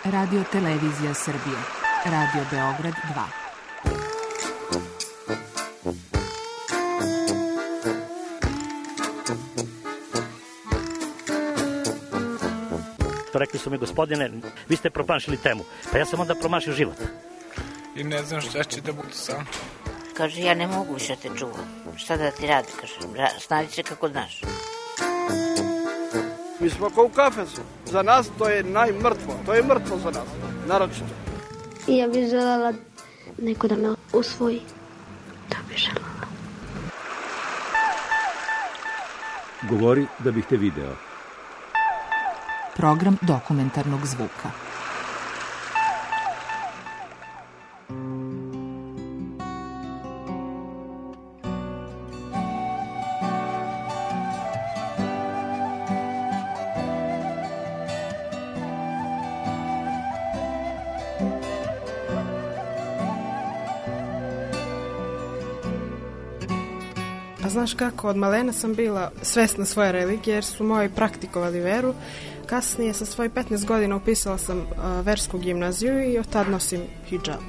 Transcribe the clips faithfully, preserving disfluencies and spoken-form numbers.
Radio Televizija Srbije. Radio Beograd dva. Rekli su mi, gospodine, vi ste promašili temu. Pa ja sam onda promašio život. I ne znam šta će da budu sam. Kaže, ja ne mogu više te čuvam. Šta da ti radi, kaže, snađi se kako znaš. Mi smo kao u kafesu. Za nas to je najmrtvo. To je mrtvo za nas, naročito. I ja bih željela neko da me usvoji. To bih željela. Govori da bih te video. Program dokumentarnog zvuka. Pa znaš kako, od malena sam bila svesna svoje religije jer su moji praktikovali veru. Kasnije sa svojih petnaest godina upisala sam uh, versku gimnaziju i od tad nosim hidžab.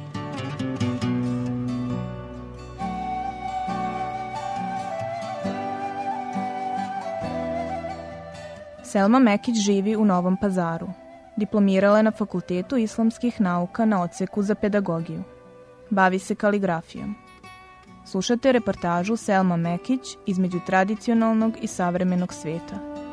Selma Mekić živi u Novom Pazaru. Diplomirala je na Fakultetu islamskih nauka na odseku za pedagogiju. Bavi se kaligrafijom. Slušate reportažu Selma Mekić između tradicionalnog i savremenog sveta.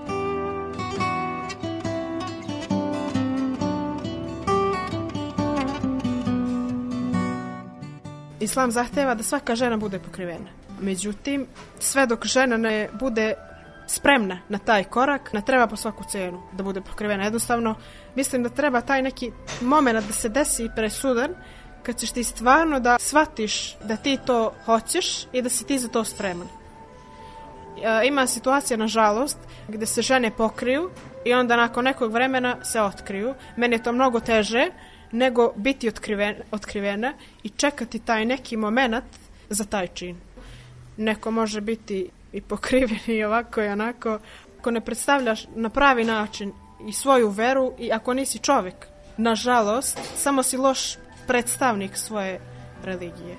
Islam zahteva da svaka žena bude pokrivena. Međutim, sve dok žena ne bude spremna na taj korak, ne treba po svaku cenu da bude pokrivena. Jednostavno, mislim da treba taj neki moment da se desi presudan kad ćeš ti stvarno da shvatiš da ti to hoćeš i da si ti za to spreman. E, ima situacija, nažalost, gde se žene pokriju i onda nakon nekog vremena se otkriju. Meni je to mnogo teže nego biti otkriven, otkrivena i čekati taj neki moment za taj čin. Neko može biti i pokriven i ovako i onako. Ako ne predstavljaš na pravi način i svoju veru i ako nisi čovjek, nažalost, samo si loš predstavnik svoje religije.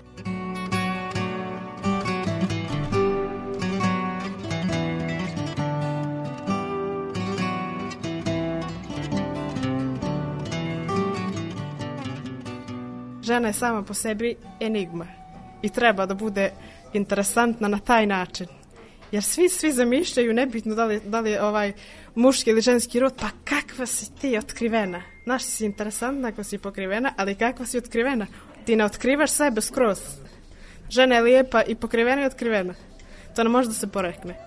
Žena je sama po sebi enigma i treba da bude interesantna na taj način. Jer svi, svi zamišljaju, nebitno da li, da li je ovaj muški ili ženski rod, pa kakva si ti otkrivena. Znaš, si interesantna ako si pokrivena, ali kakva si otkrivena? Ti ne otkrivaš sebe skroz. Žena je lijepa i pokrivena i otkrivena. To ne može da se porekne.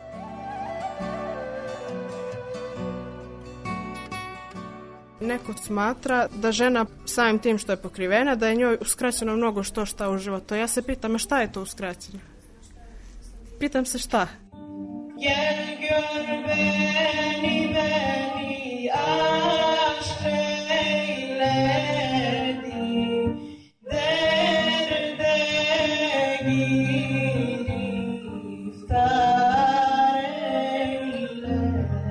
Neko smatra da žena samim tim što je pokrivena, da je njoj uskraćeno mnogo što šta u životu. Ja se pitam, a šta je to uskraćeno? Pitam se šta? Gel gör beni beni aşk eyledi derde giriftar eyledi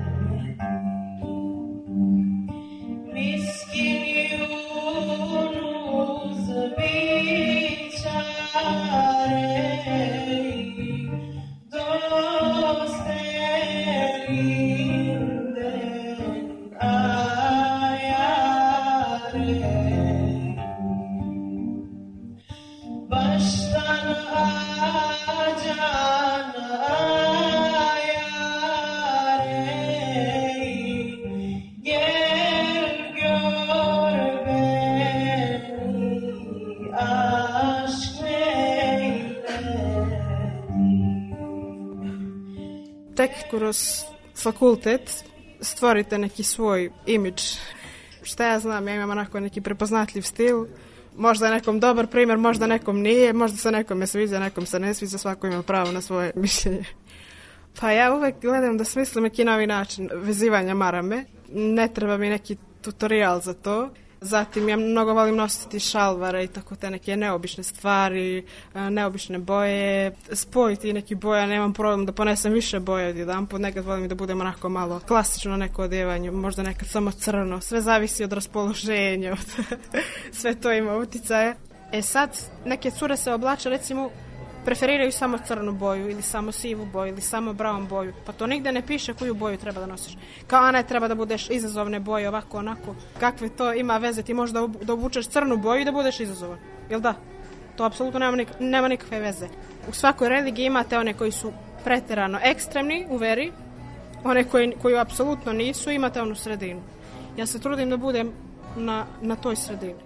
miskin Yunus biçare tek kroz fakultet stvorite neki svoj imidž. Šta ja znam, ja imam onako neki prepoznatljiv stil. Možda je nekom dobar primjer, možda nekom nije, možda se nekome sviđa, nekom se ne sviđa, svako ima pravo na svoje mišljenje. Pa ja uvek gledam da smislim neki novi način vezivanja marame. Ne treba mi neki tutorial za to. Zatim ja mnogo volim nositi šalvare i tako te neke neobične stvari, neobične boje, spojiti neki boja, nemam problem da ponesem više boje od jedan put, nekad volim da budem onako malo klasično neko odjevanje, možda nekad samo crno, sve zavisi od raspoloženja, sve to ima uticaje. E sad, neke cure se oblače, recimo, preferiraju samo crnu boju ili samo sivu boju ili samo brown boju. Pa to nigde ne piše koju boju treba da nosiš. Kao Ana, treba da budeš izazovne boje, ovako, onako. Kakve to ima veze? Ti možda da obučeš crnu boju i da budeš izazovan. Jel da? To apsolutno nema, nik nema nikakve veze. U svakoj religiji imate one koji su preterano ekstremni u veri, one koji, koji apsolutno nisu, imate onu sredinu. Ja se trudim da budem na, na toj sredini.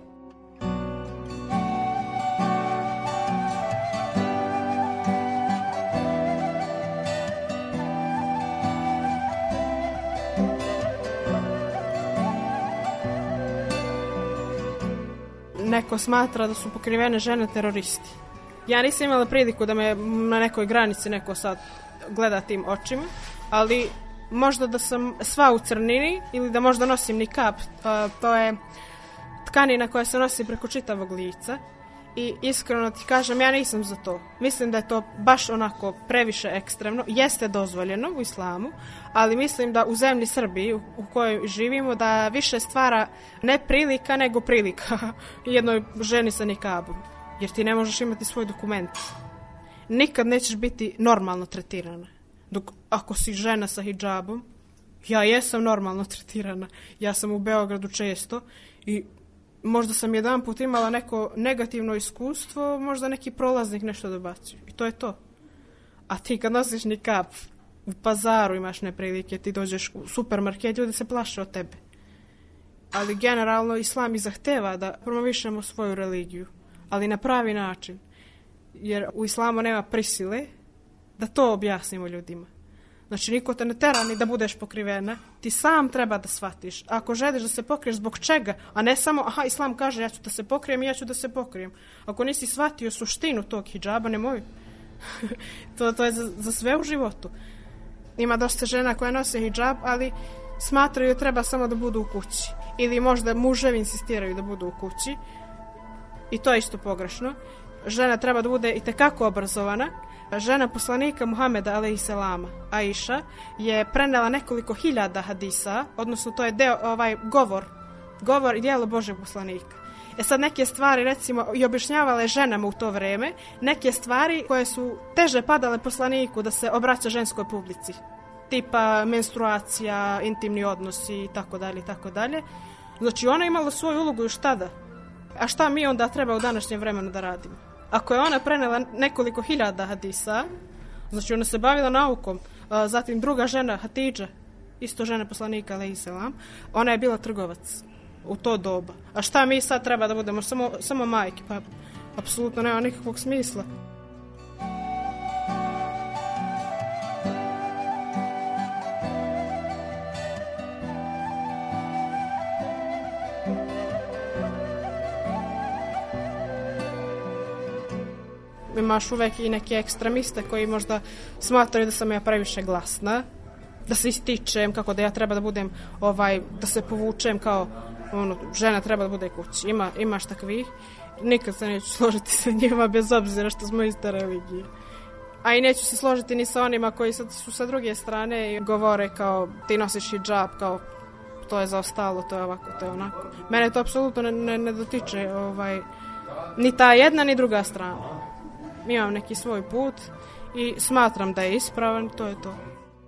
Neko smatra da su pokrivene žene teroristi. Ja nisam imala priliku da me na nekoj granici neko sad gleda tim očima, ali možda da sam sva u crnini ili da možda nosim nikap, to je tkanina koja se nosi preko čitavog lica i iskreno ti kažem, ja nisam za to. Mislim da je to baš onako previše ekstremno, jeste dozvoljeno u islamu, ali mislim da u zemlji Srbiji u kojoj živimo da više stvara ne prilika nego prilika jednoj ženi sa nikabom, jer ti ne možeš imati svoj dokument. Nikad nećeš biti normalno tretirana. Dok ako si žena sa hidžabom, ja jesam normalno tretirana. Ja sam u Beogradu često i možda sam jedan put imala neko negativno iskustvo, možda neki prolaznik nešto dobacio. I to je to. A ti kad nosiš nikap, u pazaru imaš neprilike, ti dođeš u supermarket, ljudi se plaše od tebe. Ali generalno islam i zahteva da promovišemo svoju religiju, ali na pravi način. Jer u islamu nema prisile da to objasnimo ljudima. Znači, niko te ne tera ni da budeš pokrivena. Ti sam treba da shvatiš. Ako želiš da se pokriješ, zbog čega? A ne samo, aha, islam kaže, ja ću da se pokrijem i ja ću da se pokrijem. Ako nisi shvatio suštinu tog hidžaba, nemoj. to, to je za, za sve u životu. Ima dosta žena koje nose hidžab, ali smatraju da treba samo da budu u kući. Ili možda muževi insistiraju da budu u kući. I to je isto pogrešno. Žena treba da bude itekako obrazovana. Žena poslanika Muhameda alejhiselama, Aisha, je prenela nekoliko hiljada hadisa, odnosno to je deo, ovaj govor, govor i djelo Božeg poslanika. E sad neke stvari, recimo, i objašnjavale ženama u to vreme, neke stvari koje su teže padale poslaniku da se obraća ženskoj publici. Tipa menstruacija, intimni odnosi i tako dalje i tako dalje. Znači ona imala svoju ulogu još tada. A šta mi onda treba u današnjem vremenu da radimo? Ako je ona prenela nekoliko hiljada hadisa, znači ona se bavila naukom, zatim druga žena, Hatidža, isto žena poslanika alejhiselam, ona je bila trgovac u to doba. A šta mi sad treba da budemo? Samo, samo majke? Pa apsolutno nema nikakvog smisla. Imaš uvek i neke ekstremiste koji možda smatraju da sam ja previše glasna, da se ističem, kako da ja treba da budem, ovaj, da se povučem kao ono, žena treba da bude kući. Ima, imaš takvih. Nikad se neću složiti sa njima bez obzira što smo iste religije. A i neću se složiti ni sa onima koji sad su sa druge strane i govore kao ti nosiš hidžab, kao to je zaostalo, to je ovako, to je onako. Mene to apsolutno ne, ne, ne dotiče ovaj, ni ta jedna ni druga strana. Imam neki svoj put i smatram da je ispravan, to je to.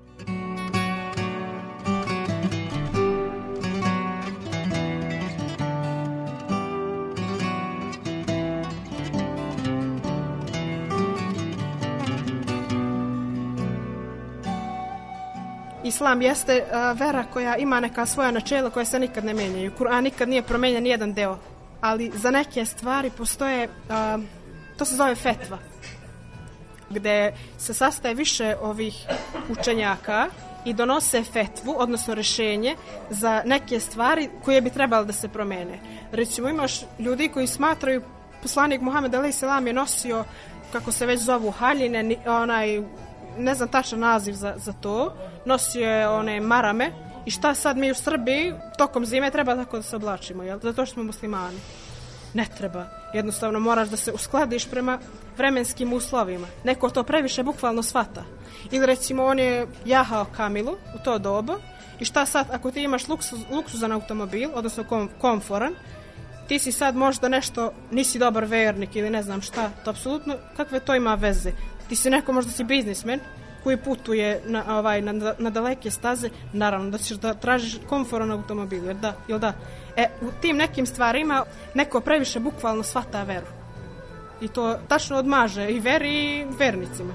Islam jeste uh, vera koja ima neka svoja načela koja se nikad ne menjaju. Kur'an nikad nije promenjen ni jedan deo, ali za neke stvari postoje... Uh, To se zove fetva, gde se sastaje više ovih učenjaka i donose fetvu, odnosno rešenje za neke stvari koje bi trebalo da se promene. Recimo imaš ljudi koji smatraju poslanik Muhammed alejhiselam je nosio, kako se već zovu, haljine, onaj, ne znam tačan naziv za, za to, nosio je one marame I šta sad mi u Srbiji tokom zime treba tako da se oblačimo, jel? Zato što smo muslimani. Ne treba. Jednostavno moraš da se uskladiš prema vremenskim uslovima. Neko to previše bukvalno shvata. Ili recimo on je jahao Kamilu u to doba i šta sad ako ti imaš luksuz, luksuzan automobil, odnosno kom, komforan, ti si sad možda nešto, nisi dobar vernik ili ne znam šta, to apsolutno, kakve to ima veze? Ti si neko, možda si biznismen koji putuje na, ovaj, na, na daleke staze, naravno da ćeš da tražiš komforan automobil, jer da, jel da? E, u tim nekim stvarima neko previše bukvalno shvata veru. I to tačno odmaže i veri i vernicima.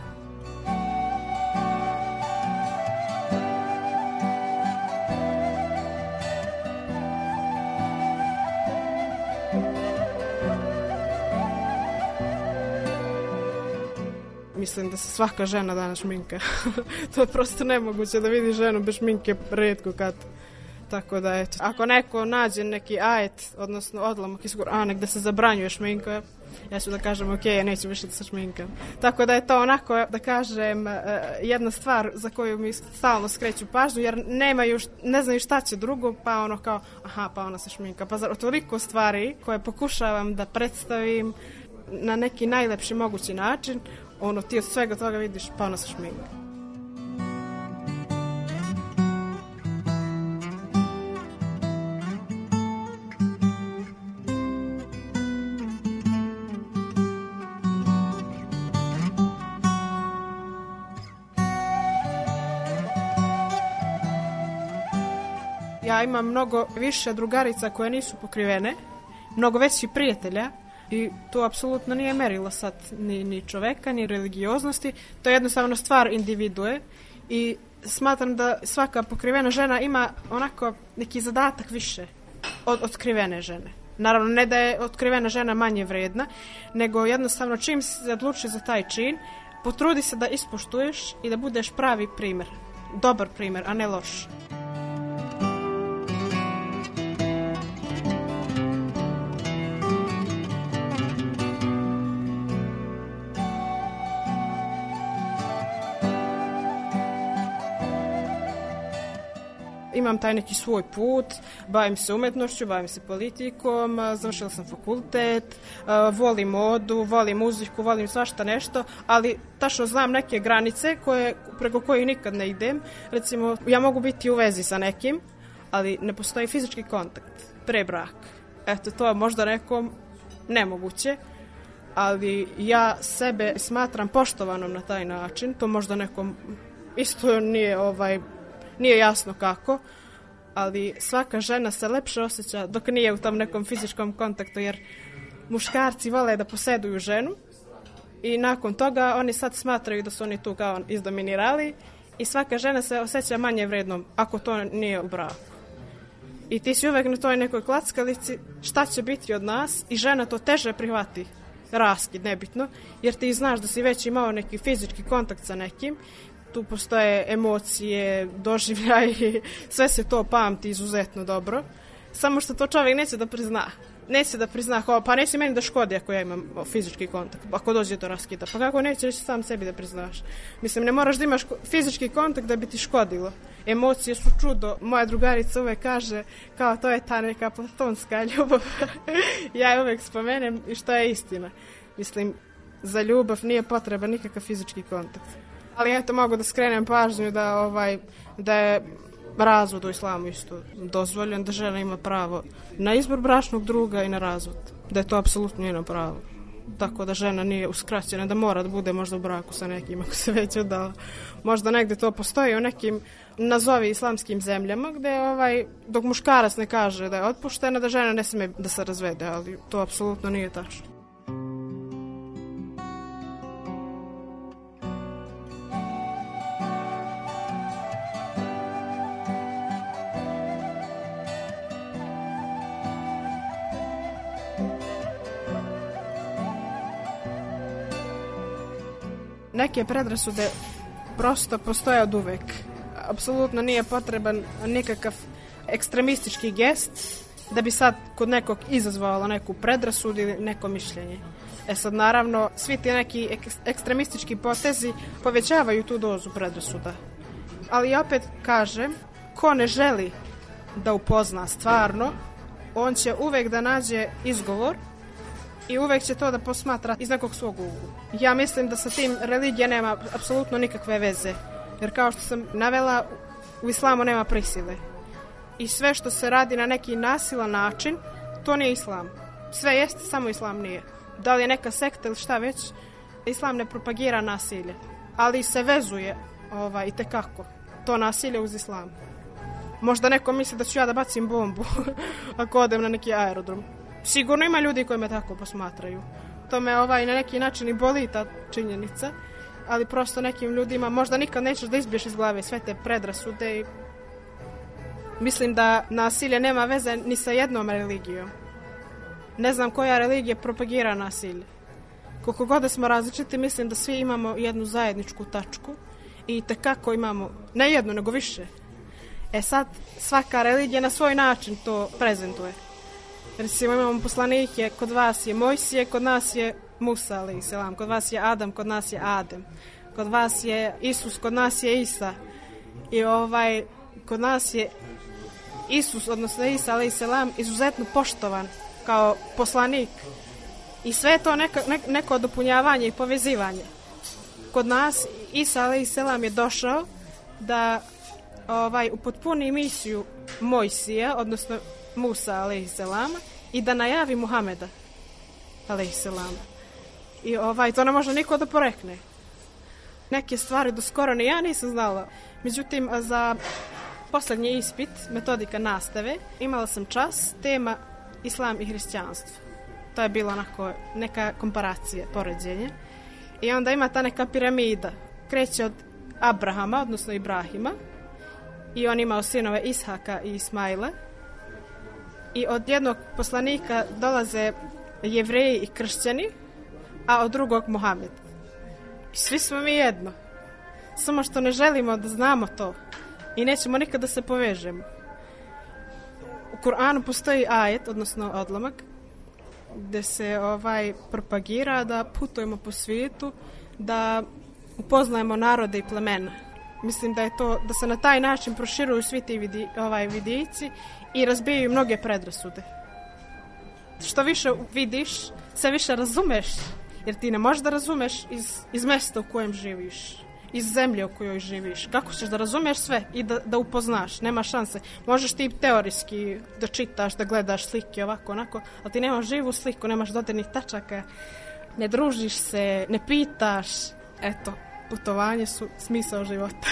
Mislim da se svaka žena danas šminka. To je prosto nemoguće da vidi ženu bez šminke retko kad. Tako da, eto, ako neko nađe neki ajet, odnosno odlomak iz Kur'ana gde se zabranjuje šminka, ja ću da kažem, ok, ja neću više da se šminkam. Tako da je to onako, da kažem, jedna stvar za koju mi stalno skreću pažnju, jer nemaju, ne znaju šta će drugo, pa ono kao, aha, pa ona se šminka. Pa zar, toliko stvari koje pokušavam da predstavim na neki najlepši mogući način, ono, ti od svega toga vidiš, pa ona se šminka. Ja imam mnogo više drugarica koje nisu pokrivene, mnogo veći prijatelja i to apsolutno nije merilo sad ni, ni čoveka, ni religioznosti, to je jednostavno stvar individue i smatram da svaka pokrivena žena ima onako neki zadatak više od otkrivene žene. Naravno, ne da je otkrivena žena manje vredna, nego jednostavno čim se odluči za taj čin, potrudi se da ispoštuješ i da budeš pravi primer, dobar primer, a ne loš. Imam taj neki svoj put, bavim se umetnošću, bavim se politikom, završila sam fakultet, volim modu, volim muziku, volim svašta nešto, ali tačno znam neke granice koje, preko kojih nikad ne idem. Recimo, ja mogu biti u vezi sa nekim, ali ne postoji fizički kontakt pre braka. Eto, to je možda nekom nemoguće, ali ja sebe smatram poštovanom na taj način, to možda nekom isto nije ovaj... Nije jasno kako, ali svaka žena se lepše osjeća dok nije u tom nekom fizičkom kontaktu, jer muškarci vole da poseduju ženu i nakon toga oni sad smatraju da su oni tu kao izdominirali i svaka žena se osjeća manje vrednom ako to nije u braku. I ti si uvek na toj nekoj klackalici šta će biti od nas i žena to teže prihvati, raskid, nebitno, jer ti znaš da si već imao neki fizički kontakt sa nekim. Tu postoje emocije, doživljaji, sve se to pamti izuzetno dobro. Samo što to čovjek neće da prizna. Neće da prizna, pa neće meni da škodi ako ja imam fizički kontakt, ako dođe do raskida. Pa kako neće reći sam sebi da priznaš? Mislim, ne moraš da imaš fizički kontakt da bi ti škodilo. Emocije su čudo. Moja drugarica uvek kaže kao to je ta neka platonska ljubav. Ja je uvek spomenem i što je istina. Mislim, za ljubav nije potreban nikakav fizički kontakt. Ali eto, mogu da skrenem pažnju da, ovaj, da je razvod u islamu isto dozvoljen, da žena ima pravo na izbor bračnog druga i na razvod. Da je to apsolutno njeno pravo. Tako da žena nije uskraćena, da mora da bude možda u braku sa nekim ako se već odala. Možda negde to postoji u nekim, nazovi islamskim zemljama, gde ovaj, dok muškarac ne kaže da je otpuštena, da žena ne sme da se razvede, ali to apsolutno nije tačno. Neke predrasude prosto postoje od uvek. Apsolutno nije potreban nikakav ekstremistički gest da bi sad kod nekog izazvalo neku predrasudu ili neko mišljenje. E sad, naravno, svi ti neki ek- ekstremistički potezi povećavaju tu dozu predrasuda. Ali ja opet kažem, ko ne želi da upozna stvarno, on će uvek da nađe izgovor i uvek će to da posmatra iz nekog svog ugla. Ja mislim da sa tim religija nema apsolutno nikakve veze, jer kao što sam navela, u islamu nema prisile. I sve što se radi na neki nasilan način, to nije islam. Sve jeste, samo islam nije. Da li je neka sekta ili šta već, islam ne propagira nasilje, ali se vezuje ovaj, i tekako to nasilje uz islam. Možda neko misli da ću ja da bacim bombu ako odem na neki aerodrom. Sigurno ima ljudi koji me tako posmatraju. To me ovaj, na neki način i boli ta činjenica, ali prosto nekim ljudima možda nikad nećeš da izbiješ iz glave sve te predrasude i mislim da nasilje nema veze ni sa jednom religijom. Ne znam koja religija propagira nasilje. Koliko god da smo različiti, mislim da svi imamo jednu zajedničku tačku i tekako imamo, ne jednu, nego više. E sad, svaka religija na svoj način to prezentuje. Recimo imamo poslanike, kod vas je Mojsije, kod nas je Musa, alejhi selam, kod vas je Adam, kod nas je Adem, kod vas je Isus, kod nas je Isa. I ovaj, kod nas je Isus, odnosno Isa, alejhi selam, izuzetno poštovan kao poslanik. I sve je to neka, ne, neko dopunjavanje i povezivanje. Kod nas Isa, alejhi selam, je došao da ovaj, upotpuni misiju Mojsija, odnosno Musa, alejhi selam, i da najavi Muhameda, alejhi selam. I ovaj, to ne može niko da porekne. Neke stvari do skoro ni ja nisam znala. Međutim, za posljednji ispit, metodika nastave, imala sam čas, tema Islam i hrišćanstvo. To je bilo onako neka komparacija, poređenje. I onda ima ta neka piramida. Kreće od Abrahama, odnosno Ibrahima. I on imao sinove Ishaka i Ismaila. I od jednog poslanika dolaze Jevreji i kršćani, a od drugog Muhammed. I svi smo mi jedno. Samo što ne želimo da znamo to. I nećemo nikada da se povežemo. U Kur'anu postoji ajet, odnosno odlomak, gde se ovaj propagira da putujemo po svijetu, da upoznajemo narode i plemena. Mislim da je to, da se na taj način proširuju svi ti vidi, ovaj vidici i razbijaju mnoge predrasude. Što više vidiš, sve više razumeš, jer ti ne možeš da razumeš iz, iz mjesta u kojem živiš, iz zemlje u kojoj živiš. Kako ćeš da razumeš sve i da, da upoznaš? Nema šanse. Možeš ti teorijski da čitaš, da gledaš slike ovako, onako, ali ti nemaš živu sliku, nemaš dodirnih tačaka, ne družiš se, ne pitaš. Eto, putovanje su smisao života.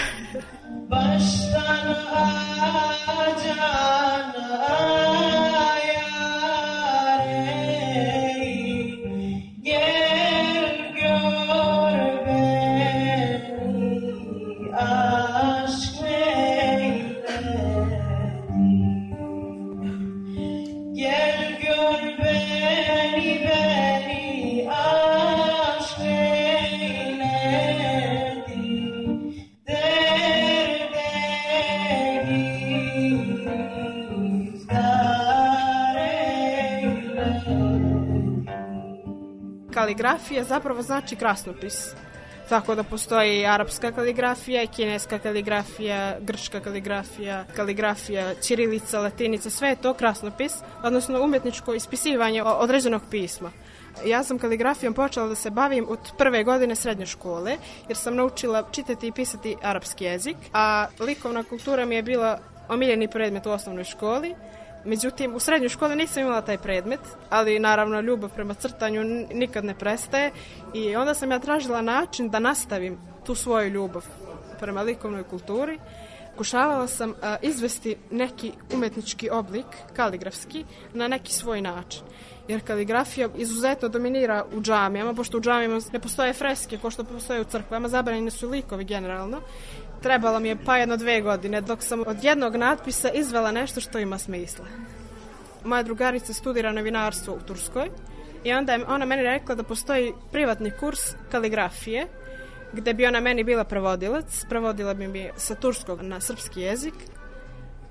Kaligrafija zapravo znači krasnopis. Tako da postoji arapska kaligrafija, kineska kaligrafija, grčka kaligrafija, kaligrafija, ćirilica, latinica, sve je to krasnopis, odnosno umjetničko ispisivanje određenog pisma. Ja sam kaligrafijom počela da se bavim od prve godine srednje škole, jer sam naučila čitati i pisati arapski jezik, a likovna kultura mi je bila omiljeni predmet u osnovnoj školi. Međutim, u srednjoj školi nisam imala taj predmet, ali naravno ljubav prema crtanju nikad ne prestaje i onda sam ja tražila način da nastavim tu svoju ljubav prema likovnoj kulturi. Pokušavala sam a, izvesti neki umetnički oblik, kaligrafski, na neki svoj način. Jer kaligrafija izuzetno dominira u džamijama, pošto u džamijama ne postoje freske kao što postoje u crkvama, zabranjeni su likovi generalno. Trebalo mi je pa jedno dve godine dok sam od jednog natpisa izvela nešto što ima smisla. Moja drugarica studira novinarstvo u Turskoj i onda je ona meni rekla da postoji privatni kurs kaligrafije gde bi ona meni bila prevodilac. Prevodila bi mi sa turskog na srpski jezik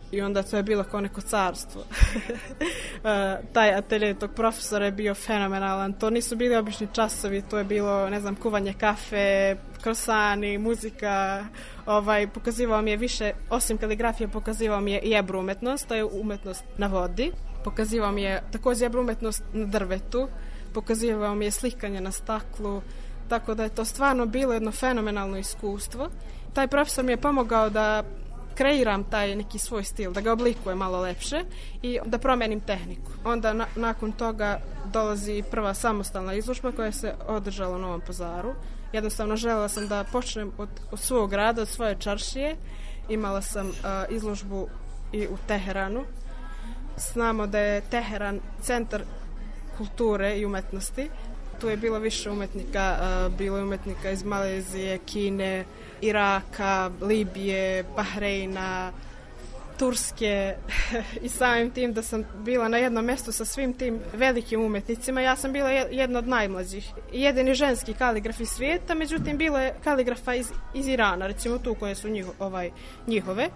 I onda to je bilo kao neko carstvo. Taj atelje tog profesora je bio fenomenalan. To nisu bili obični časovi, to je bilo, ne znam, kuvanje kafe, krosani, muzika. Ovaj, pokazivao mi je više, osim kaligrafije, pokazivao mi je i jebru umetnost, to je umetnost na vodi. Pokazivao mi je također jebru umetnost na drvetu. Pokazivao mi je slikanje na staklu. Tako da je to stvarno bilo jedno fenomenalno iskustvo. Taj profesor mi je pomogao da kreiram taj neki svoj stil, da ga oblikujem malo lepše i da promenim tehniku. Onda na, nakon toga dolazi prva samostalna izložba koja se održala u Novom Pazaru. Jednostavno želela sam da počnem od, od svog grada, od svoje čaršije. Imala sam uh, izložbu i u Teheranu. Znamo da je Teheran centar kulture i umetnosti. Tu je bilo više umetnika, uh, bilo je umetnika iz Malezije, Kine, Iraka, Libije, Bahreina, Turske i samim tim da sam bila na jednom mjestu sa svim tim velikim umetnicima. Ja sam bila jedna od najmlađih. Jedini ženski kaligraf iz svijeta, međutim bilo je kaligrafa iz, iz Irana, recimo tu koje su njiho, ovaj, njihove.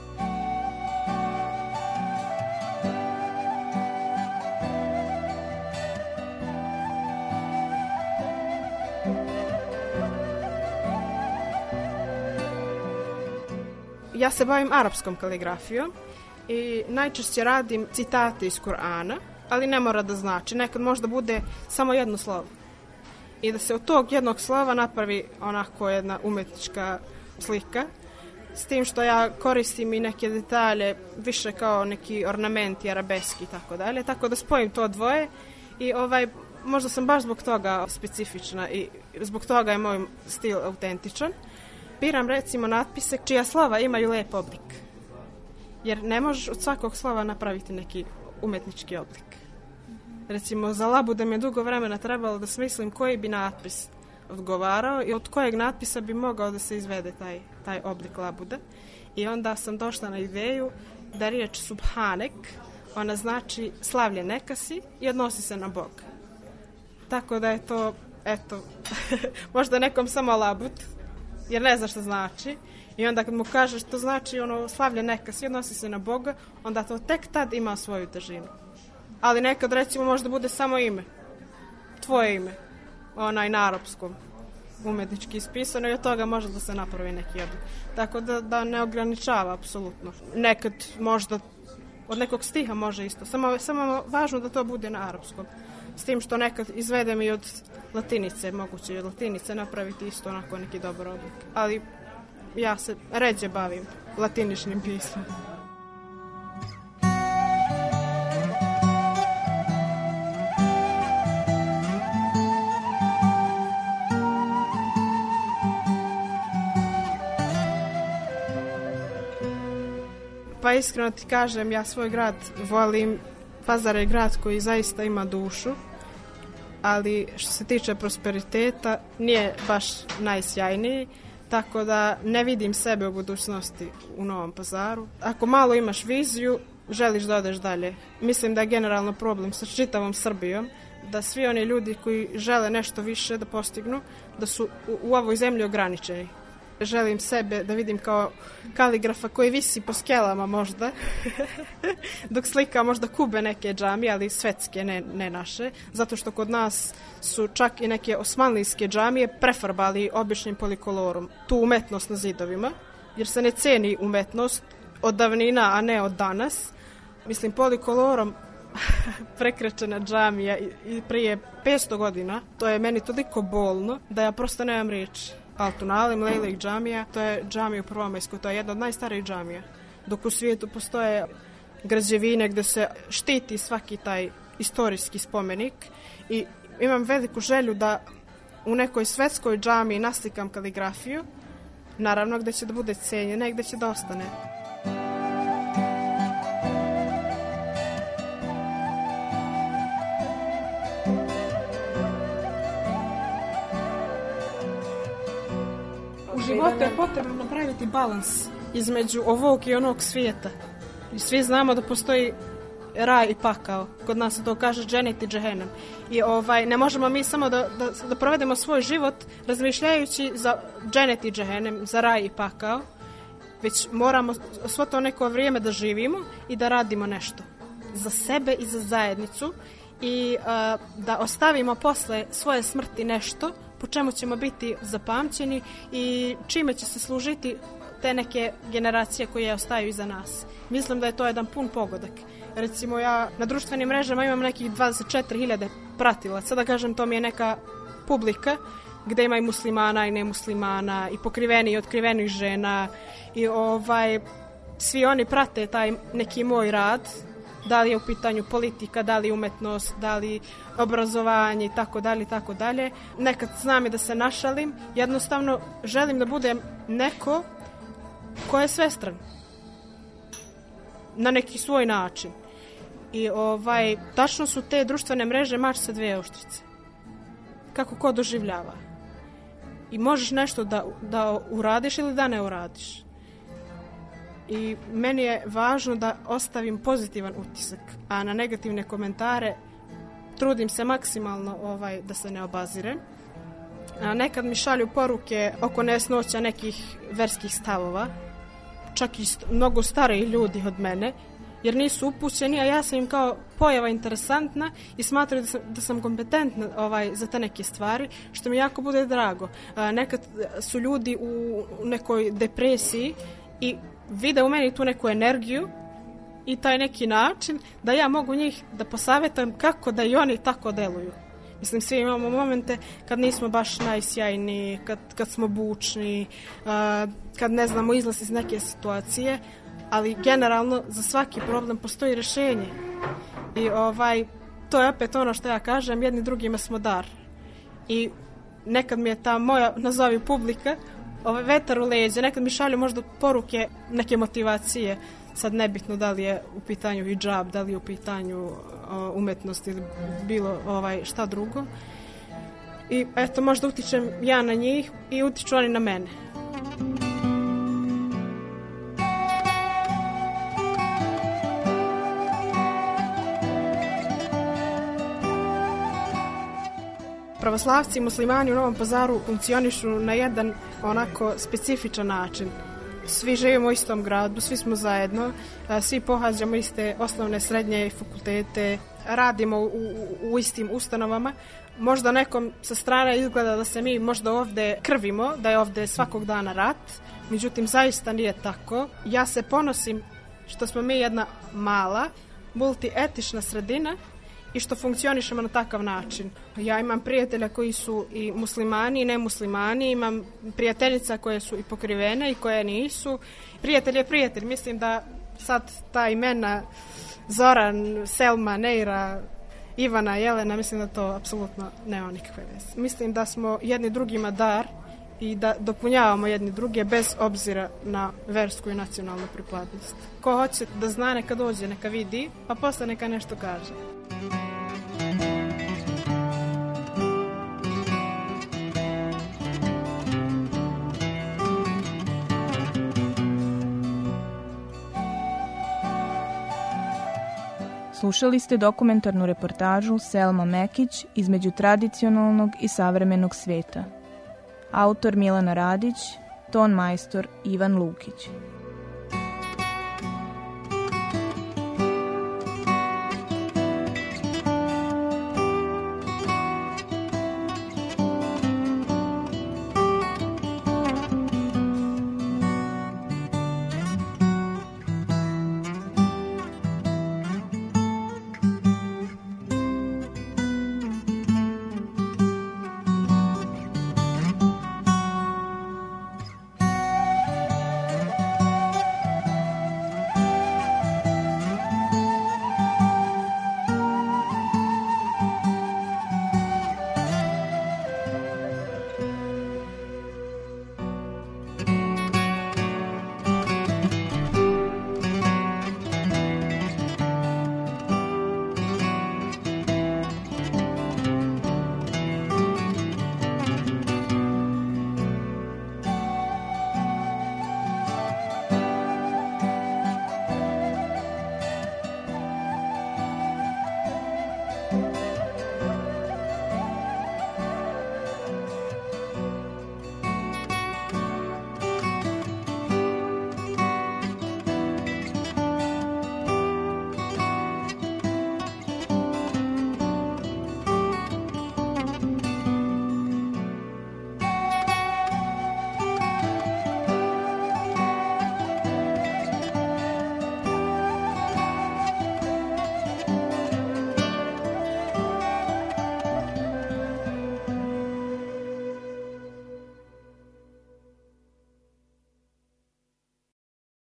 Ja se bavim arapskom kaligrafijom i najčešće radim citate iz Kur'ana, ali ne mora da znači. Nekad možda bude samo jedno slovo. I da se od tog jednog slova napravi onako jedna umetnička slika, s tim što ja koristim i neke detalje više kao neki ornamenti, arabeski i tako dalje, tako da spojim to dvoje i ovaj, možda sam baš zbog toga specifična i zbog toga je moj stil autentičan. Biram recimo natpise čija slova imaju lep oblik. Jer ne možeš od svakog slova napraviti neki umetnički oblik. Recimo za labuda mi je dugo vremena trebalo da smislim koji bi natpis odgovarao i od kojeg natpisa bi mogao da se izvede taj, taj oblik labuda. I onda sam došla na ideju da riječ subhanek, ona znači slavlje neka si i odnosi se na Bog. Tako da je to, eto, možda nekom samo labud, jer ne zna što znači. I onda kad mu kažeš to znači ono slavlje neka si, odnosi se na Boga, onda to tek tad ima svoju težinu. Ali nekad recimo možda bude samo ime. Tvoje ime. Onaj na arapskom. Umetnički ispisano i od toga može da se napravi neki oblik. Tako da, da ne ograničava apsolutno. Nekad možda od nekog stiha može isto. Samo, samo važno da to bude na arapskom. S tim što nekad izvedem i od latinice, moguće i od latinice napraviti isto onako neki dobar oblik. Ali ja se ređe bavim latiničnim pismom. Pa iskreno ti kažem, ja svoj grad volim. Pazar je grad koji zaista ima dušu, ali što se tiče prosperiteta nije baš najsjajniji, tako da ne vidim sebe u budućnosti u Novom Pazaru. Ako malo imaš viziju, želiš da odeš dalje. Mislim da je generalno problem sa čitavom Srbijom, da svi oni ljudi koji žele nešto više da postignu, da su u, u ovoj zemlji ograničeni. Želim sebe da vidim kao kaligrafa koji visi po skelama možda, dok slika možda Kube neke džamije, ali svetske, ne, ne naše, zato što kod nas su čak i neke osmanlijske džamije prefarbali običnim polikolorom, tu umetnost na zidovima, jer se ne ceni umetnost od davnina, a ne od danas. Mislim, polikolorom prekrečena džamija i prije petsto godina, to je meni toliko bolno da ja prosto nemam riječi. Altunalim, Lejlik džamija, to je džamija u Prvomajsku, to je jedna od najstarijih džamija. Dok u svijetu postoje građevine gdje se štiti svaki taj istorijski spomenik i imam veliku želju da u nekoj svetskoj džamiji naslikam kaligrafiju, naravno gdje će da bude cijenjena i gdje će da ostane. U životu je potrebno napraviti balans između ovog i onog svijeta. I svi znamo da postoji raj i pakao. Kod nas se to kaže dženet i džehennem. I ovaj, ne možemo mi samo da, da, da provedemo svoj život razmišljajući za dženet i džehennem, za raj i pakao. već moramo svo to neko vrijeme da živimo i da radimo nešto za sebe i za zajednicu i uh, da ostavimo posle svoje smrti nešto po čemu ćemo biti zapamćeni i čime će se služiti te neke generacije koje ostaju iza nas. Mislim da je to jedan pun pogodak. Recimo ja na društvenim mrežama imam nekih dvadeset četiri hiljade pratilaca, da kažem to mi je neka publika gde ima i muslimana i nemuslimana i pokriveni i otkrivenih žena i ovaj svi oni prate taj neki moj rad, da li je u pitanju politika, da li umetnost, da li obrazovanje i tako dalje i tako dalje. Nekad znam i da se našalim, jednostavno želim da budem neko ko je svestran na neki svoj način. I ovaj, tačno su te društvene mreže mač sa dve oštrice. Kako ko doživljava. I možeš nešto da, da uradiš ili da ne uradiš. I meni je važno da ostavim pozitivan utisak, a na negativne komentare trudim se maksimalno ovaj, da se ne obazirem. A nekad mi šalju poruke oko nesnoća nekih verskih stavova, čak i st- mnogo stariji ljudi od mene, jer nisu upućeni, a ja sam im kao pojava interesantna i smatram da sam, da sam kompetentna ovaj, za te neke stvari, što mi jako bude drago. A, nekad su ljudi u nekoj depresiji i vide u meni tu neku energiju i taj neki način da ja mogu njih da posavetam kako da i oni tako deluju. Mislim, svi imamo momente kad nismo baš najsjajniji, kad, kad smo bučni, uh, kad ne znamo izlaz iz neke situacije, ali generalno za svaki problem postoji rješenje. I ovaj, to je opet ono što ja kažem, jedni drugima smo dar. I nekad mi je ta moja, nazovi publika, ovaj vetar u leđe, nekad mi šalju možda poruke, neke motivacije, sad nebitno da li je u pitanju hidžab, da li je u pitanju uh, umetnost ili bilo ovaj, šta drugo. I eto, možda utičem ja na njih i utiču oni na mene. Pravoslavci i muslimani u Novom Pazaru funkcionišu na jedan onako specifičan način. Svi živimo u istom gradu, svi smo zajedno, svi pohađamo iste osnovne, srednje i fakultete, radimo u, u, u istim ustanovama. Možda nekom sa strane izgleda da se mi možda ovde krvimo, da je ovde svakog dana rat, međutim zaista nije tako. Ja se ponosim što smo mi jedna mala, multietična sredina i što funkcionišemo na takav način. Ja imam prijatelja koji su i muslimani i nemuslimani, imam prijateljica koje su i pokrivene i koje nisu. Prijatelj je prijatelj, mislim da sad ta imena Zoran, Selma, Neira, Ivana, Jelena, mislim da to apsolutno nema nikakve veze. Mislim da smo jedni drugima dar i da dopunjavamo jedni druge bez obzira na versku i nacionalnu pripadnost. Ko hoće da zna, neka dođe, neka vidi, pa posle neka nešto kaže. Slušali ste dokumentarnu reportažu Selma Mekić između tradicionalnog i savremenog svijeta. Autor Milana Radić, ton majstor Ivan Lukić.